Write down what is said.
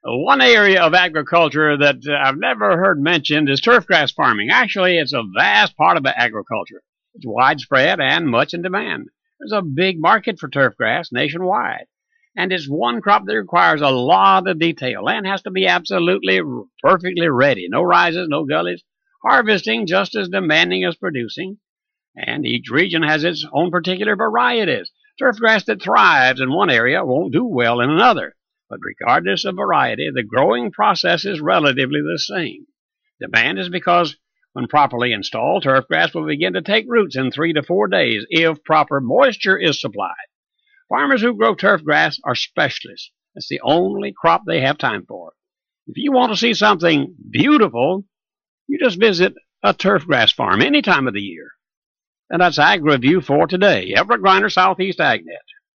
One area of agriculture that I've never heard mentioned is turfgrass farming. Actually, it's a vast part of agriculture. It's widespread and much in demand. There's a big market for turfgrass nationwide. And it's one crop that requires a lot of detail. Land has to be absolutely perfectly ready. No rises, no gullies. Harvesting just as demanding as producing. And each region has its own particular varieties. Turfgrass that thrives in one area won't do well in another. But regardless of variety, the growing process is relatively the same. Demand is because when properly installed, turfgrass will begin to take roots in 3 to 4 days if proper moisture is supplied. Farmers who grow turfgrass are specialists. It's the only crop they have time for. If you want to see something beautiful, you just visit a turfgrass farm any time of the year. And that's Ag Review for today. Everett Griner, Southeast AgNet.